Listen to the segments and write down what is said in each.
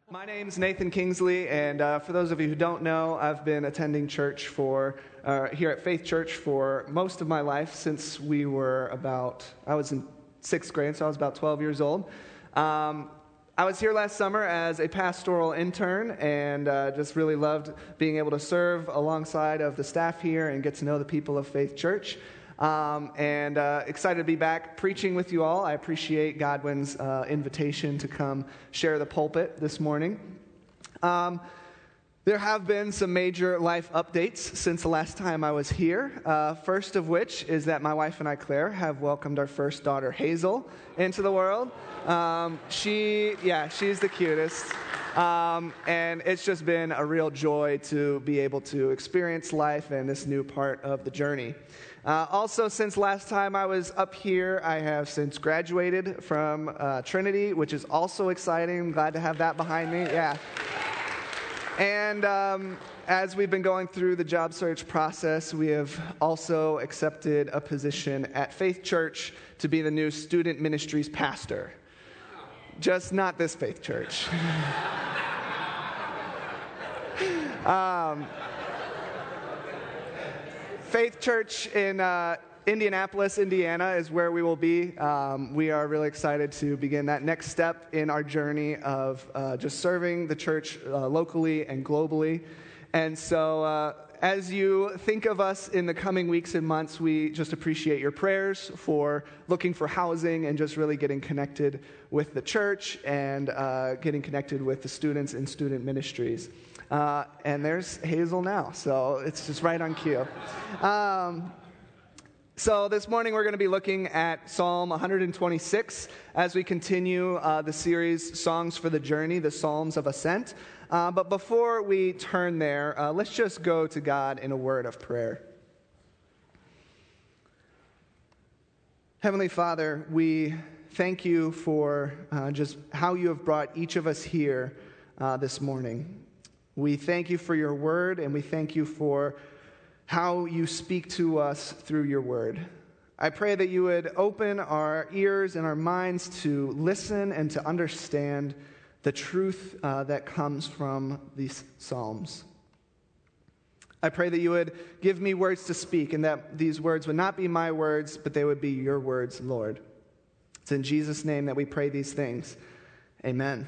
My name's Nathan Kingsley, and for those of you who don't know, I've been attending church here at Faith Church for most of my life since I was in 6th grade, so I was about 12 years old. I was here last summer as a pastoral intern, and just really loved being able to serve alongside of the staff here and get to know the people of Faith Church. And excited to be back preaching with you all. I appreciate Godwin's invitation to come share the pulpit this morning. There have been some major life updates since the last time I was here. First of which is that my wife and I, Claire, have welcomed our first daughter, Hazel, into the world. She's the cutest. And it's just been a real joy to be able to experience life and this new part of the journey. Also, since last time I was up here, I have since graduated from Trinity, which is also exciting. I'm glad to have that behind me. Yeah. And as we've been going through the job search process, we have also accepted a position at Faith Church to be the new student ministries pastor. Just not this Faith Church. Faith Church in Indianapolis, Indiana is where we will be. We are really excited to begin that next step in our journey of just serving the church locally and globally. And so as you think of us in the coming weeks and months, we just appreciate your prayers for looking for housing and just really getting connected with the church and getting connected with the students in student ministries. And there's Hazel now, so it's just right on cue. So this morning we're going to be looking at Psalm 126 as we continue the series Songs for the Journey, the Psalms of Ascent. But before we turn there, let's just go to God in a word of prayer. Heavenly Father, we thank you for just how you have brought each of us here this morning. We thank you for your word, and we thank you for how you speak to us through your word. I pray that you would open our ears and our minds to listen and to understand the truth that comes from these psalms. I pray that you would give me words to speak, and that these words would not be my words, but they would be your words, Lord. It's in Jesus' name that we pray these things. Amen.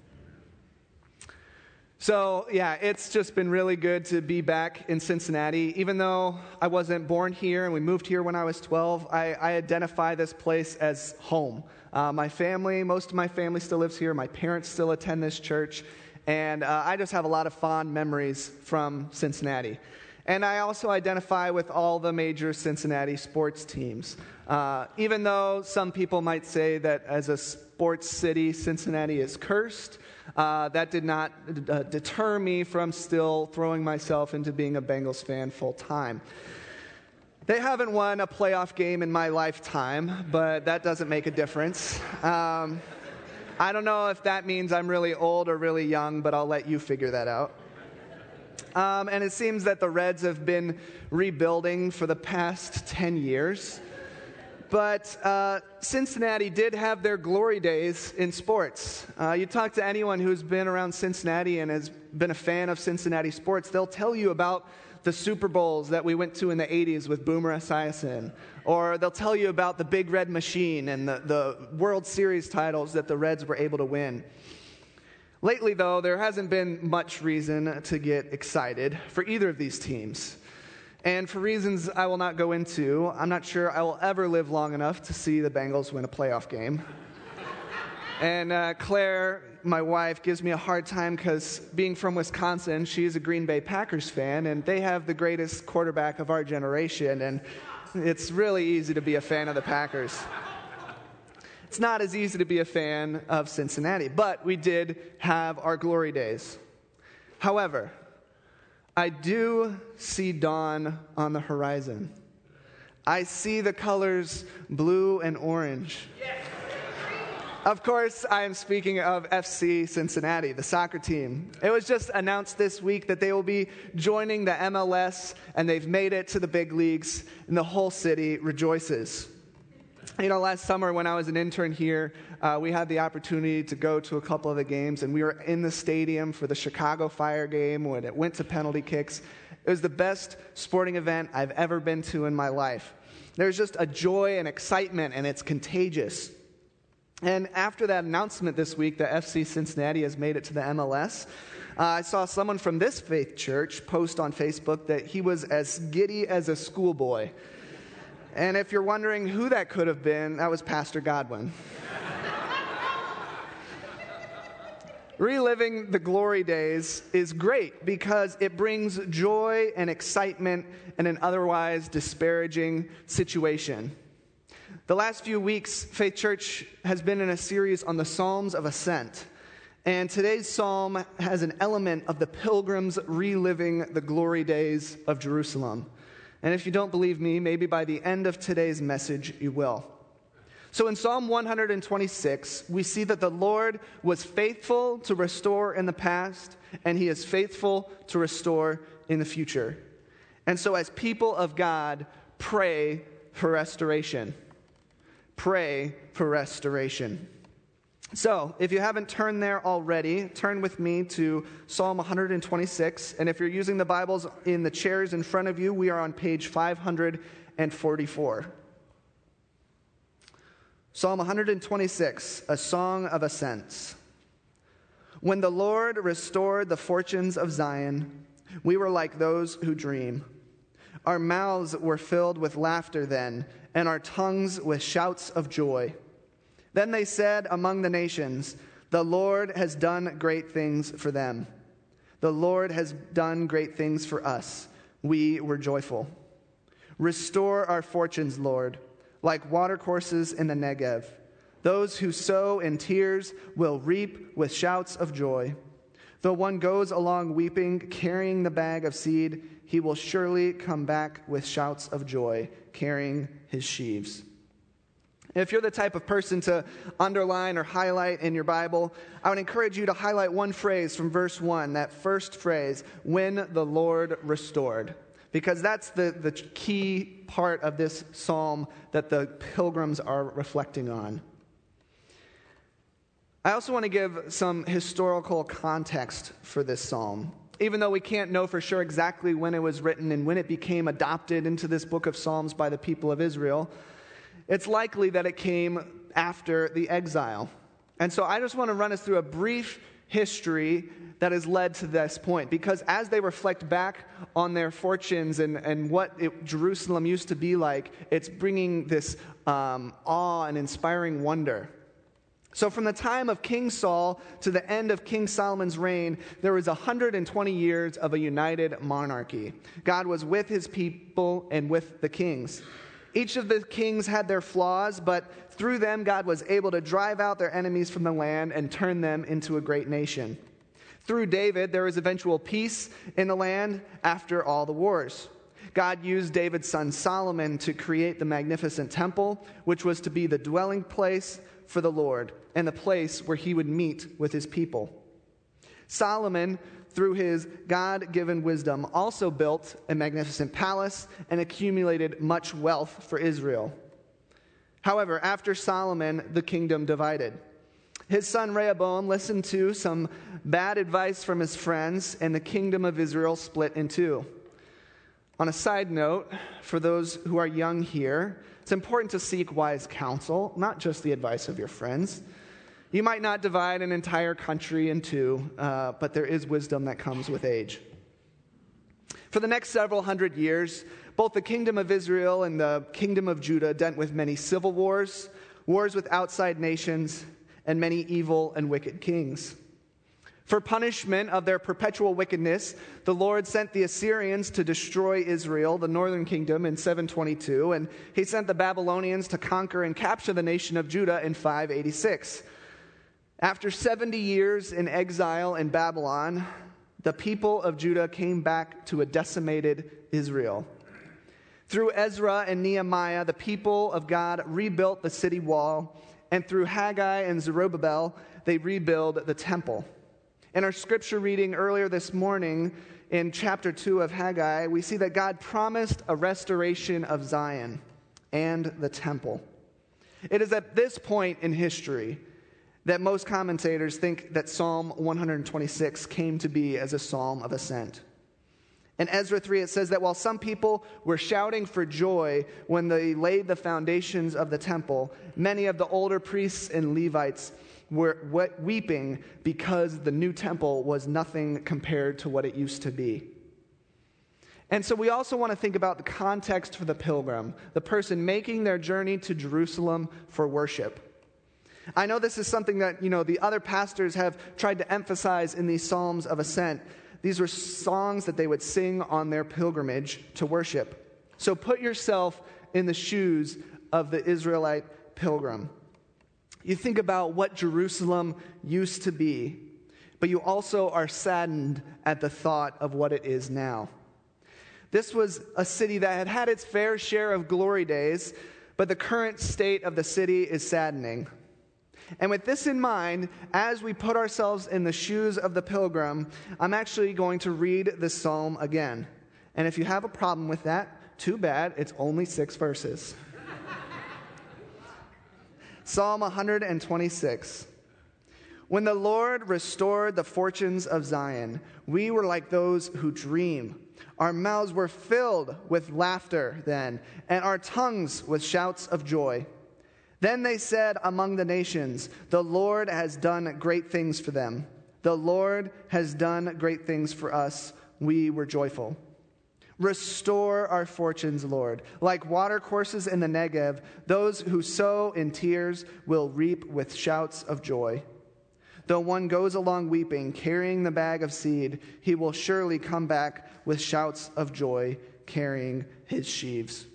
So, it's just been really good to be back in Cincinnati. Even though I wasn't born here and we moved here when I was 12, I identify this place as home. Most of my family still lives here. My parents still attend this church. And I just have a lot of fond memories from Cincinnati. And I also identify with all the major Cincinnati sports teams. Even though some people might say that as a sports city, Cincinnati is cursed, that did not deter me from still throwing myself into being a Bengals fan full time. They haven't won a playoff game in my lifetime, but that doesn't make a difference. I don't know if that means I'm really old or really young, but I'll let you figure that out. And it seems that the Reds have been rebuilding for the past 10 years. But Cincinnati did have their glory days in sports. You talk to anyone who's been around Cincinnati and has been a fan of Cincinnati sports, they'll tell you about the Super Bowls that we went to in the 80s with Boomer Esiason. Or they'll tell you about the Big Red Machine and the World Series titles that the Reds were able to win. Lately, though, there hasn't been much reason to get excited for either of these teams. And for reasons I will not go into, I'm not sure I will ever live long enough to see the Bengals win a playoff game. And Claire, my wife, gives me a hard time because being from Wisconsin, she's a Green Bay Packers fan, and they have the greatest quarterback of our generation, and it's really easy to be a fan of the Packers. It's not as easy to be a fan of Cincinnati, but we did have our glory days. However, I do see dawn on the horizon. I see the colors blue and orange. Of course, I am speaking of FC Cincinnati, the soccer team. It was just announced this week that they will be joining the MLS, and they've made it to the big leagues, and the whole city rejoices. Last summer when I was an intern here, we had the opportunity to go to a couple of the games, and we were in the stadium for the Chicago Fire game when it went to penalty kicks. It was the best sporting event I've ever been to in my life. There's just a joy and excitement, and it's contagious. And after that announcement this week that FC Cincinnati has made it to the MLS, I saw someone from this faith church post on Facebook that he was as giddy as a schoolboy. And if you're wondering who that could have been, that was Pastor Godwin. Reliving the glory days is great because it brings joy and excitement in an otherwise disparaging situation. The last few weeks, Faith Church has been in a series on the Psalms of Ascent. And today's psalm has an element of the pilgrims reliving the glory days of Jerusalem. And if you don't believe me, maybe by the end of today's message, you will. So in Psalm 126, we see that the Lord was faithful to restore in the past, and he is faithful to restore in the future. And so as people of God, pray for restoration. Pray for restoration. So, if you haven't turned there already, turn with me to Psalm 126. And if you're using the Bibles in the chairs in front of you, we are on page 544. Psalm 126, a song of ascents. When the Lord restored the fortunes of Zion, we were like those who dream. Our mouths were filled with laughter then, and our tongues with shouts of joy. Then they said among the nations, the Lord has done great things for them. The Lord has done great things for us. We were joyful. Restore our fortunes, Lord, like watercourses in the Negev. Those who sow in tears will reap with shouts of joy. Though one goes along weeping, carrying the bag of seed, he will surely come back with shouts of joy, carrying his sheaves. If you're the type of person to underline or highlight in your Bible, I would encourage you to highlight one phrase from verse 1, that first phrase, when the Lord restored. Because that's the key part of this psalm that the pilgrims are reflecting on. I also want to give some historical context for this psalm. Even though we can't know for sure exactly when it was written and when it became adopted into this book of Psalms by the people of Israel, it's likely that it came after the exile. And so I just want to run us through a brief history that has led to this point. Because as they reflect back on their fortunes and what Jerusalem used to be like, it's bringing this awe and inspiring wonder. So from the time of King Saul to the end of King Solomon's reign, there was 120 years of a united monarchy. God was with his people and with the kings. Each of the kings had their flaws, but through them, God was able to drive out their enemies from the land and turn them into a great nation. Through David, there was eventual peace in the land after all the wars. God used David's son Solomon to create the magnificent temple, which was to be the dwelling place for the Lord and the place where he would meet with his people. Solomon, through his God-given wisdom, also built a magnificent palace and accumulated much wealth for Israel. However, after Solomon, the kingdom divided. His son Rehoboam listened to some bad advice from his friends, and the kingdom of Israel split in two. On a side note, for those who are young here, it's important to seek wise counsel, not just the advice of your friends. You might not divide an entire country in two, but there is wisdom that comes with age. For the next several hundred years, both the kingdom of Israel and the kingdom of Judah dealt with many civil wars, wars with outside nations, and many evil and wicked kings. For punishment of their perpetual wickedness, the Lord sent the Assyrians to destroy Israel, the northern kingdom, in 722, and he sent the Babylonians to conquer and capture the nation of Judah in 586. After 70 years in exile in Babylon, the people of Judah came back to a decimated Israel. Through Ezra and Nehemiah, the people of God rebuilt the city wall, and through Haggai and Zerubbabel, they rebuild the temple. In our scripture reading earlier this morning, in chapter 2 of Haggai, we see that God promised a restoration of Zion and the temple. It is at this point in history that most commentators think that Psalm 126 came to be as a psalm of ascent. In Ezra 3, it says that while some people were shouting for joy when they laid the foundations of the temple, many of the older priests and Levites were weeping because the new temple was nothing compared to what it used to be. And so we also want to think about the context for the pilgrim, the person making their journey to Jerusalem for worship. I know this is something that, the other pastors have tried to emphasize in these Psalms of Ascent. These were songs that they would sing on their pilgrimage to worship. So put yourself in the shoes of the Israelite pilgrim. You think about what Jerusalem used to be, but you also are saddened at the thought of what it is now. This was a city that had had its fair share of glory days, but the current state of the city is saddening. And with this in mind, as we put ourselves in the shoes of the pilgrim, I'm actually going to read this psalm again. And if you have a problem with that, too bad, it's only 6 verses. Psalm 126. When the Lord restored the fortunes of Zion, we were like those who dream. Our mouths were filled with laughter then, and our tongues with shouts of joy. Then they said among the nations, the Lord has done great things for them. The Lord has done great things for us. We were joyful. Restore our fortunes, Lord. Like watercourses in the Negev, those who sow in tears will reap with shouts of joy. Though one goes along weeping, carrying the bag of seed, he will surely come back with shouts of joy, carrying his sheaves.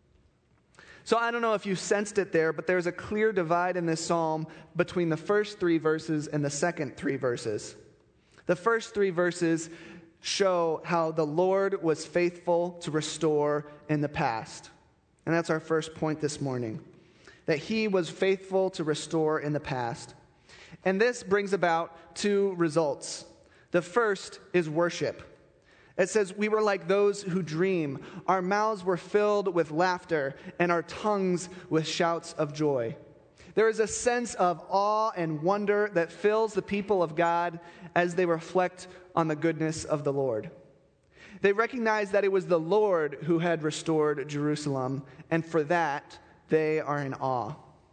So I don't know if you sensed it there, but there's a clear divide in this psalm between the first 3 verses and the second 3 verses. The first 3 verses show how the Lord was faithful to restore in the past. And that's our first point this morning, that he was faithful to restore in the past. And this brings about 2 results. The first is worship. It says, we were like those who dream. Our mouths were filled with laughter, and our tongues with shouts of joy. There is a sense of awe and wonder that fills the people of God as they reflect on the goodness of the Lord. They recognize that it was the Lord who had restored Jerusalem, and for that, they are in awe.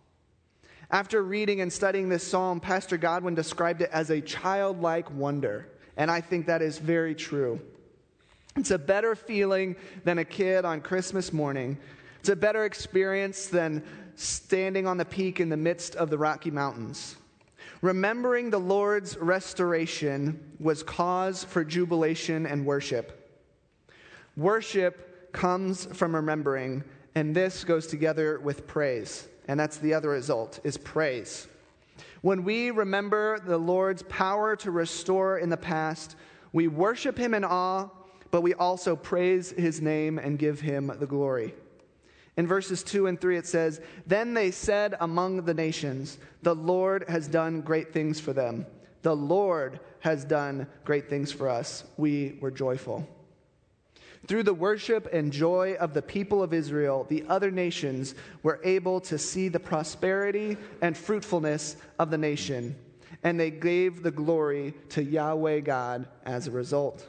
After reading and studying this psalm, Pastor Godwin described it as a childlike wonder, and I think that is very true. It's a better feeling than a kid on Christmas morning. It's a better experience than standing on the peak in the midst of the Rocky Mountains. Remembering the Lord's restoration was cause for jubilation and worship. Worship comes from remembering, and this goes together with praise. And that's the other result, is praise. When we remember the Lord's power to restore in the past, we worship him in awe, but we also praise his name and give him the glory. In verses 2 and 3 it says, Then they said among the nations, the Lord has done great things for them. The Lord has done great things for us. We were joyful. Through the worship and joy of the people of Israel, the other nations were able to see the prosperity and fruitfulness of the nation, and they gave the glory to Yahweh God as a result.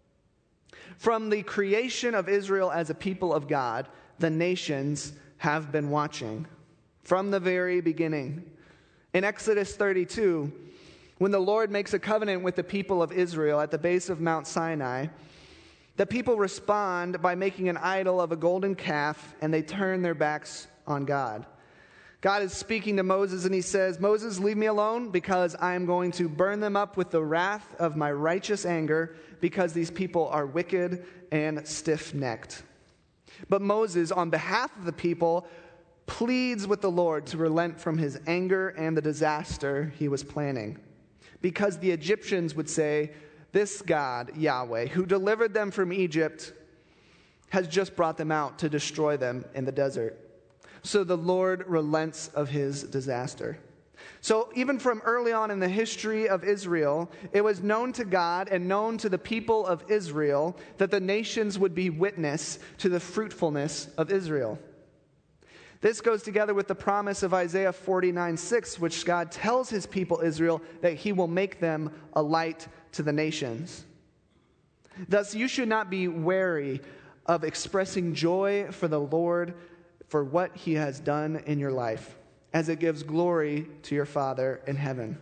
From the creation of Israel as a people of God, the nations have been watching from the very beginning. In Exodus 32, when the Lord makes a covenant with the people of Israel at the base of Mount Sinai, the people respond by making an idol of a golden calf, and they turn their backs on God. God is speaking to Moses, and he says, Moses, leave me alone, because I am going to burn them up with the wrath of my righteous anger, because these people are wicked and stiff-necked. But Moses, on behalf of the people, pleads with the Lord to relent from his anger and the disaster he was planning. Because the Egyptians would say, this God, Yahweh, who delivered them from Egypt, has just brought them out to destroy them in the desert. So the Lord relents of his disaster. So even from early on in the history of Israel, it was known to God and known to the people of Israel that the nations would be witness to the fruitfulness of Israel. This goes together with the promise of Isaiah 49:6, which God tells his people Israel that he will make them a light to the nations. Thus, you should not be wary of expressing joy for the Lord for what he has done in your life, as it gives glory to your Father in heaven.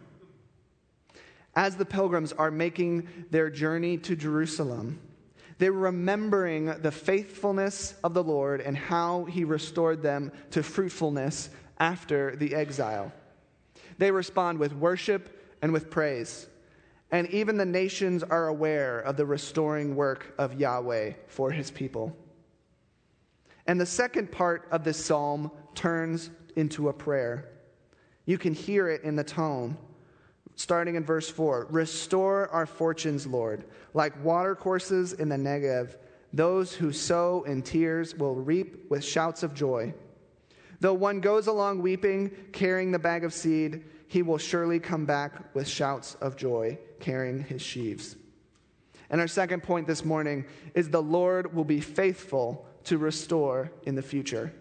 As the pilgrims are making their journey to Jerusalem, they're remembering the faithfulness of the Lord and how he restored them to fruitfulness after the exile. They respond with worship and with praise. And even the nations are aware of the restoring work of Yahweh for his people. And the second part of this psalm turns into a prayer. You can hear it in the tone. Starting in verse 4, restore our fortunes, Lord, like watercourses in the Negev. Those who sow in tears will reap with shouts of joy. Though one goes along weeping, carrying the bag of seed, he will surely come back with shouts of joy, carrying his sheaves. And our second point this morning is the Lord will be faithful to restore in the future.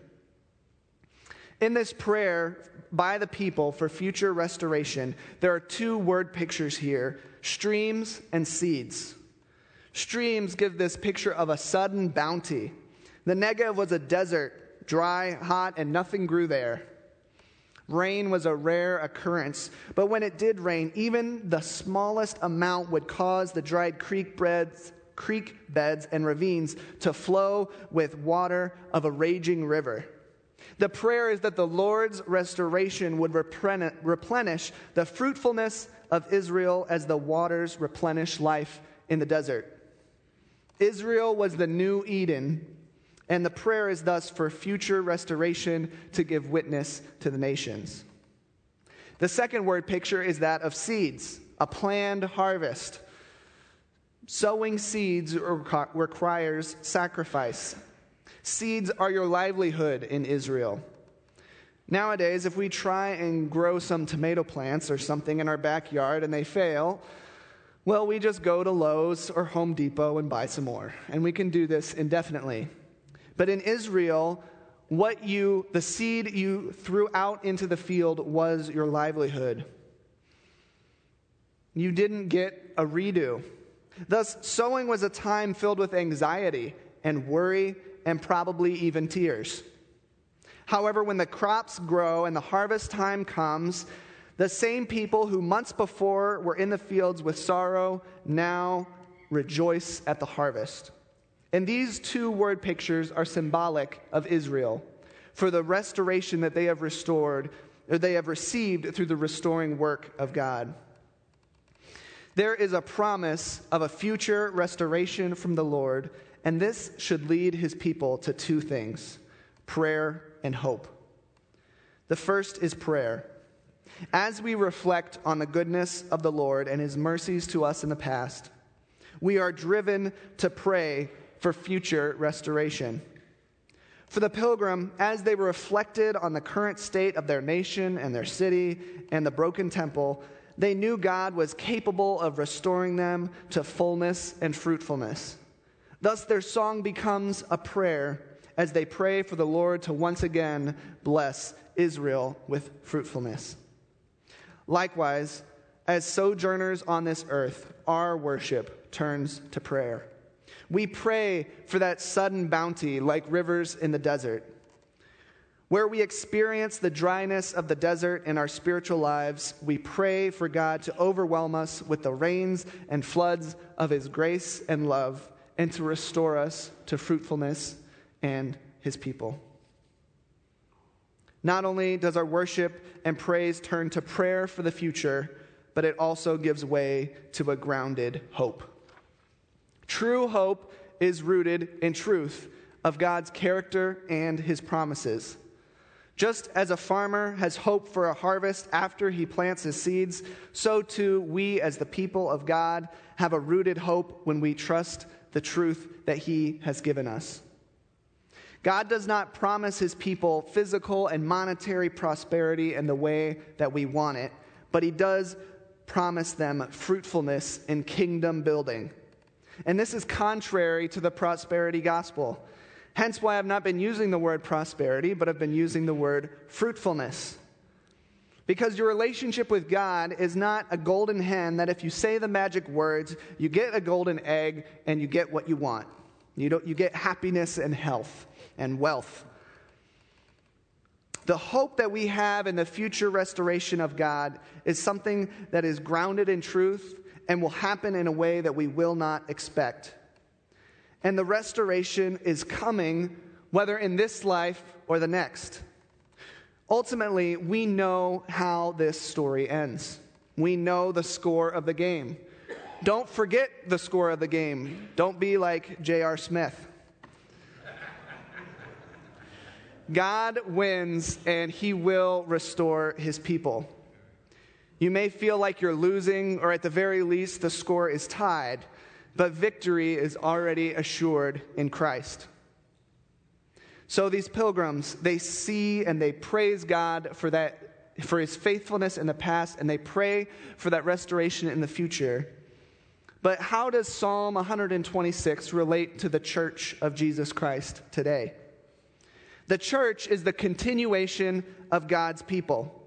In this prayer by the people for future restoration, there are two word pictures here, streams and seeds. Streams give this picture of a sudden bounty. The Negev was a desert, dry, hot, and nothing grew there. Rain was a rare occurrence, but when it did rain, even the smallest amount would cause the dried creek beds and ravines to flow with water of a raging river. The prayer is that the Lord's restoration would replenish the fruitfulness of Israel as the waters replenish life in the desert. Israel was the new Eden, and the prayer is thus for future restoration to give witness to the nations. The second word picture is that of seeds, a planned harvest. Sowing seeds requires sacrifice. Seeds are your livelihood in Israel. Nowadays, if we try and grow some tomato plants or something in our backyard and they fail, well, we just go to Lowe's or Home Depot and buy some more. And we can do this indefinitely. But in Israel, the seed you threw out into the field was your livelihood. You didn't get a redo. Thus, sowing was a time filled with anxiety and worry and probably even tears. However, when the crops grow and the harvest time comes, the same people who months before were in the fields with sorrow now rejoice at the harvest. And these two word pictures are symbolic of Israel for the restoration that they have received through the restoring work of God. There is a promise of a future restoration from the Lord, and this should lead his people to two things: prayer and hope. The first is prayer. As we reflect on the goodness of the Lord and his mercies to us in the past, we are driven to pray for future restoration. For the pilgrim, as they reflected on the current state of their nation and their city and the broken temple, they knew God was capable of restoring them to fullness and fruitfulness. Thus, their song becomes a prayer as they pray for the Lord to once again bless Israel with fruitfulness. Likewise, as sojourners on this earth, our worship turns to prayer. We pray for that sudden bounty like rivers in the desert. Where we experience the dryness of the desert in our spiritual lives, we pray for God to overwhelm us with the rains and floods of his grace and love, and to restore us to fruitfulness and his people. Not only does our worship and praise turn to prayer for the future, but it also gives way to a grounded hope. True hope is rooted in truth of God's character and his promises. Just as a farmer has hope for a harvest after he plants his seeds, so too we as the people of God have a rooted hope when we trust the truth that he has given us. God does not promise his people physical and monetary prosperity in the way that we want it, but he does promise them fruitfulness in kingdom building. And this is contrary to the prosperity gospel. Hence why I've not been using the word prosperity, but I've been using the word fruitfulness. Because your relationship with God is not a golden hen that if you say the magic words, you get a golden egg and you get what you want. You get happiness and health and wealth. The hope that we have in the future restoration of God is something that is grounded in truth and will happen in a way that we will not expect. And the restoration is coming, whether in this life or the next. Ultimately, we know how this story ends. We know the score of the game. Don't forget the score of the game. Don't be like J.R. Smith. God wins, and he will restore his people. You may feel like you're losing, or at the very least, the score is tied, but victory is already assured in Christ. So these pilgrims, they see and they praise God for his faithfulness in the past, and they pray for that restoration in the future. But how does Psalm 126 relate to the church of Jesus Christ today? The church is the continuation of God's people.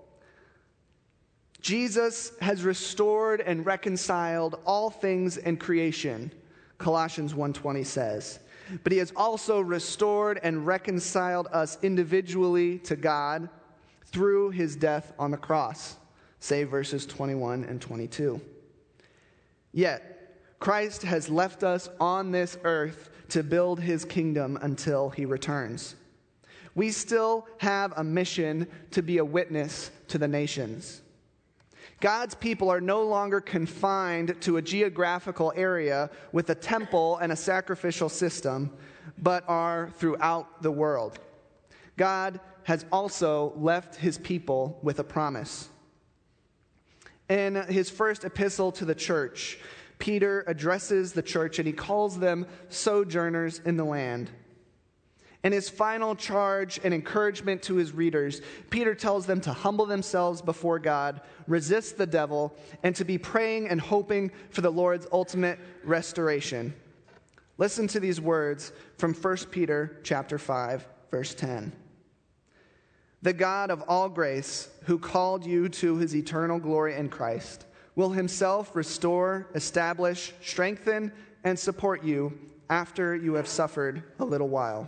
Jesus has restored and reconciled all things in creation, Colossians 1:20 says. But he has also restored and reconciled us individually to God through his death on the cross, say verses 21 and 22. Yet, Christ has left us on this earth to build his kingdom until he returns. We still have a mission to be a witness to the nations. God's people are no longer confined to a geographical area with a temple and a sacrificial system, but are throughout the world. God has also left his people with a promise. In his first epistle to the church, Peter addresses the church and he calls them sojourners in the land. In his final charge and encouragement to his readers, Peter tells them to humble themselves before God, resist the devil, and to be praying and hoping for the Lord's ultimate restoration. Listen to these words from 1 Peter chapter 5, verse 10. The God of all grace, who called you to his eternal glory in Christ, will himself restore, establish, strengthen, and support you after you have suffered a little while.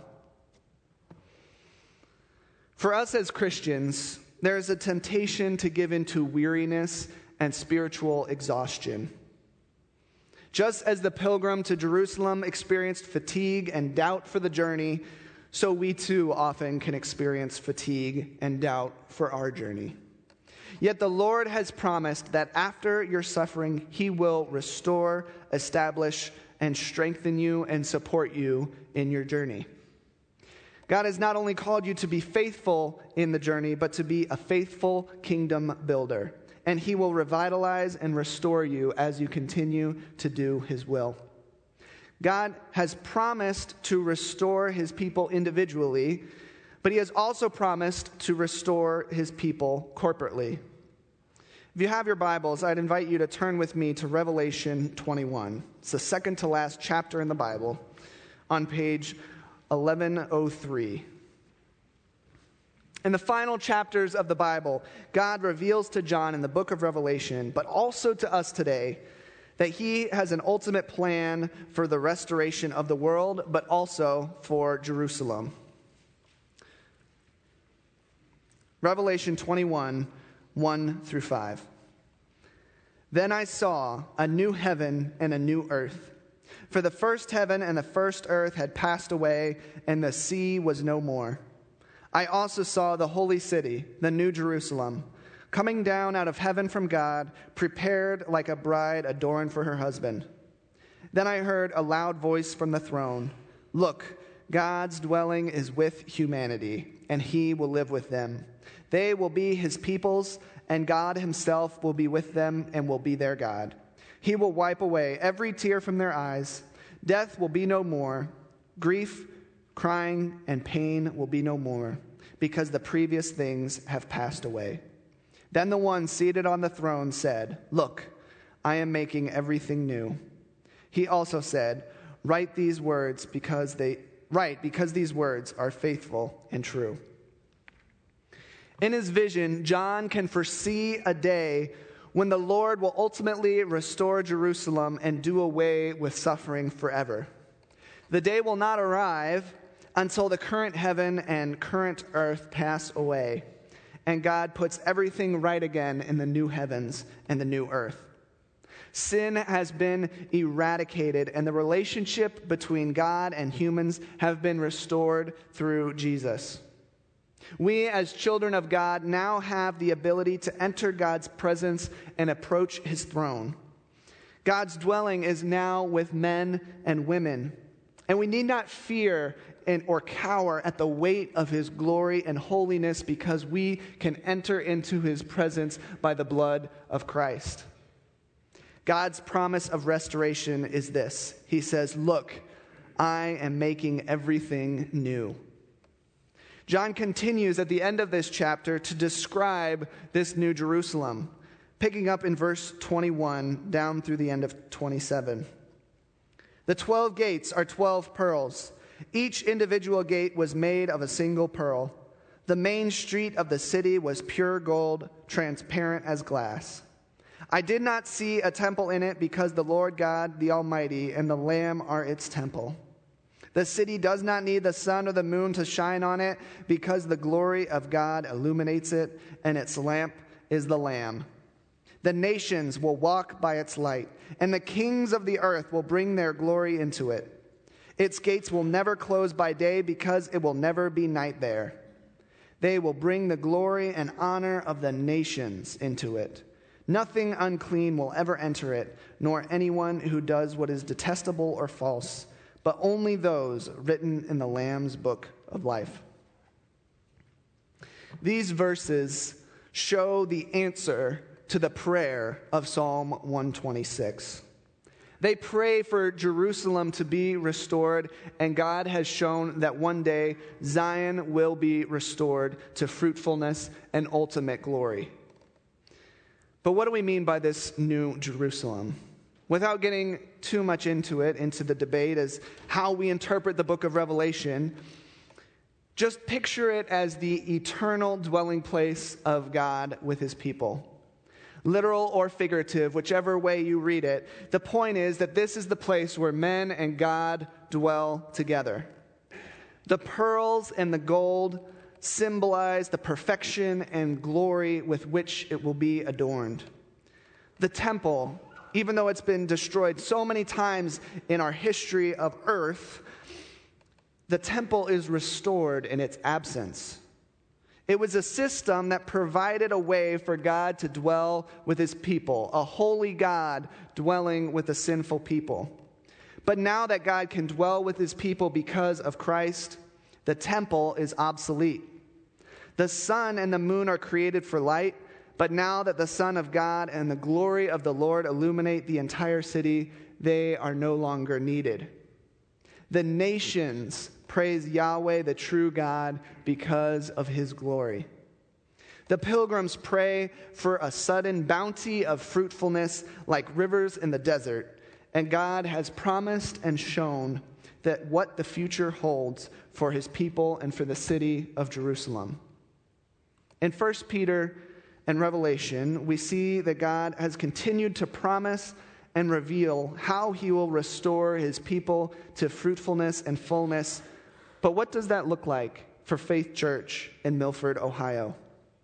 For us as Christians, there is a temptation to give into weariness and spiritual exhaustion. Just as the pilgrim to Jerusalem experienced fatigue and doubt for the journey, so we too often can experience fatigue and doubt for our journey. Yet the Lord has promised that after your suffering, he will restore, establish, and strengthen you and support you in your journey. God has not only called you to be faithful in the journey, but to be a faithful kingdom builder. And he will revitalize and restore you as you continue to do his will. God has promised to restore his people individually, but he has also promised to restore his people corporately. If you have your Bibles, I'd invite you to turn with me to Revelation 21. It's the second to last chapter in the Bible on page 1103. In the final chapters of the Bible, God reveals to John in the book of Revelation, but also to us today, that he has an ultimate plan for the restoration of the world, but also for Jerusalem. Revelation 21, 1 through 5. Then I saw a new heaven and a new earth. For the first heaven and the first earth had passed away, and the sea was no more. I also saw the holy city, the new Jerusalem, coming down out of heaven from God, prepared like a bride adorned for her husband. Then I heard a loud voice from the throne. Look, God's dwelling is with humanity, and he will live with them. They will be his peoples, and God himself will be with them and will be their God. He will wipe away every tear from their eyes. Death will be no more. Grief, crying, and pain will be no more, because the previous things have passed away. Then the one seated on the throne said, Look, I am making everything new. He also said, Write these words, right, because these words are faithful and true. In his vision, John can foresee a day when the Lord will ultimately restore Jerusalem and do away with suffering forever. The day will not arrive until the current heaven and current earth pass away, and God puts everything right again in the new heavens and the new earth. Sin has been eradicated, and the relationship between God and humans have been restored through Jesus. We, as children of God, now have the ability to enter God's presence and approach his throne. God's dwelling is now with men and women, and we need not fear or cower at the weight of his glory and holiness, because we can enter into his presence by the blood of Christ. God's promise of restoration is this. He says, "Look, I am making everything new." John continues at the end of this chapter to describe this new Jerusalem, picking up in verse 21 down through the end of 27. The 12 gates are 12 pearls. Each individual gate was made of a single pearl. The main street of the city was pure gold, transparent as glass. I did not see a temple in it, because the Lord God, the Almighty, and the Lamb are its temple. The city does not need the sun or the moon to shine on it, because the glory of God illuminates it, and its lamp is the Lamb. The nations will walk by its light, and the kings of the earth will bring their glory into it. Its gates will never close by day, because it will never be night there. They will bring the glory and honor of the nations into it. Nothing unclean will ever enter it, nor anyone who does what is detestable or false, but only those written in the Lamb's book of life. These verses show the answer to the prayer of Psalm 126. They pray for Jerusalem to be restored, and God has shown that one day Zion will be restored to fruitfulness and ultimate glory. But what do we mean by this new Jerusalem? Without getting too much into the debate as how we interpret the book of Revelation, just picture it as the eternal dwelling place of God with his people. Literal or figurative, whichever way you read it, the point is that this is the place where men and God dwell together. The pearls and the gold symbolize the perfection and glory with which it will be adorned. The temple, even though it's been destroyed so many times in our history of earth, the temple is restored in its absence. It was a system that provided a way for God to dwell with his people, a holy God dwelling with a sinful people. But now that God can dwell with his people because of Christ, the temple is obsolete. The sun and the moon are created for light, but now that the Son of God and the glory of the Lord illuminate the entire city, they are no longer needed. The nations praise Yahweh, the true God, because of his glory. The pilgrims pray for a sudden bounty of fruitfulness like rivers in the desert, and God has promised and shown that what the future holds for his people and for the city of Jerusalem. In 1 Peter and Revelation, we see that God has continued to promise and reveal how he will restore his people to fruitfulness and fullness. But what does that look like for Faith Church in Milford, Ohio?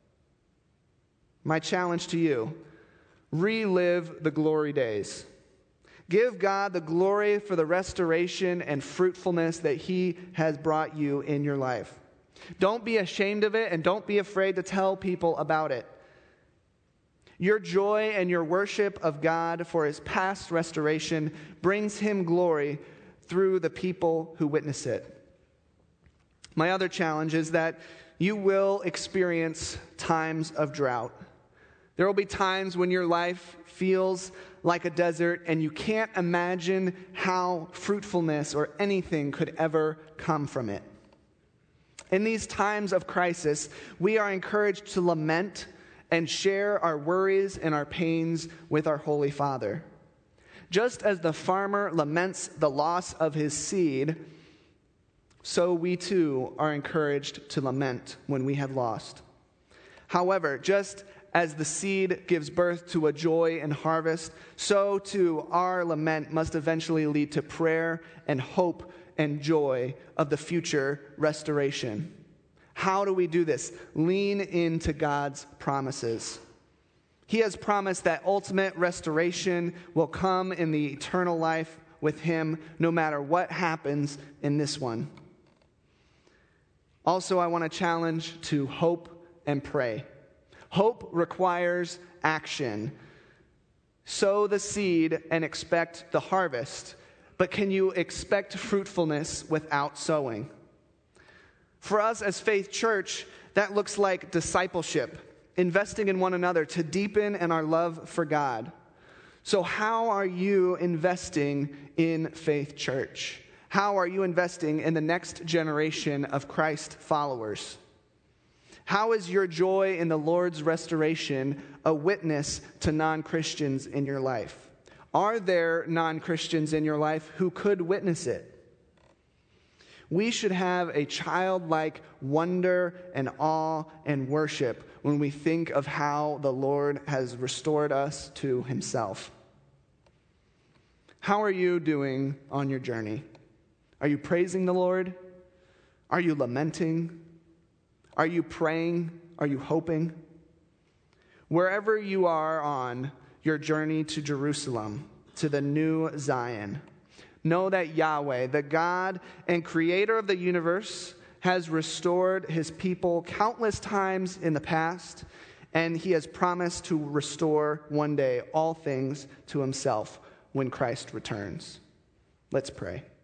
My challenge to you, relive the glory days. Give God the glory for the restoration and fruitfulness that he has brought you in your life. Don't be ashamed of it, and don't be afraid to tell people about it. Your joy and your worship of God for his past restoration brings him glory through the people who witness it. My other challenge is that you will experience times of drought. There will be times when your life feels like a desert and you can't imagine how fruitfulness or anything could ever come from it. In these times of crisis, we are encouraged to lament and share our worries and our pains with our Holy Father. Just as the farmer laments the loss of his seed, so we too are encouraged to lament when we have lost. However, just as the seed gives birth to a joy and harvest, so too our lament must eventually lead to prayer and hope and joy of the future restoration. How do we do this? Lean into God's promises. He has promised that ultimate restoration will come in the eternal life with Him, no matter what happens in this one. Also, I want to challenge to hope and pray. Hope requires action. Sow the seed and expect the harvest. But can you expect fruitfulness without sowing? For us as Faith Church, that looks like discipleship, investing in one another to deepen in our love for God. So how are you investing in Faith Church? How are you investing in the next generation of Christ followers? How is your joy in the Lord's restoration a witness to non-Christians in your life? Are there non-Christians in your life who could witness it? We should have a childlike wonder and awe and worship when we think of how the Lord has restored us to Himself. How are you doing on your journey? Are you praising the Lord? Are you lamenting? Are you praying? Are you hoping? Wherever you are on your journey to Jerusalem, to the new Zion, know that Yahweh, the God and creator of the universe, has restored His people countless times in the past, and He has promised to restore one day all things to Himself when Christ returns. Let's pray.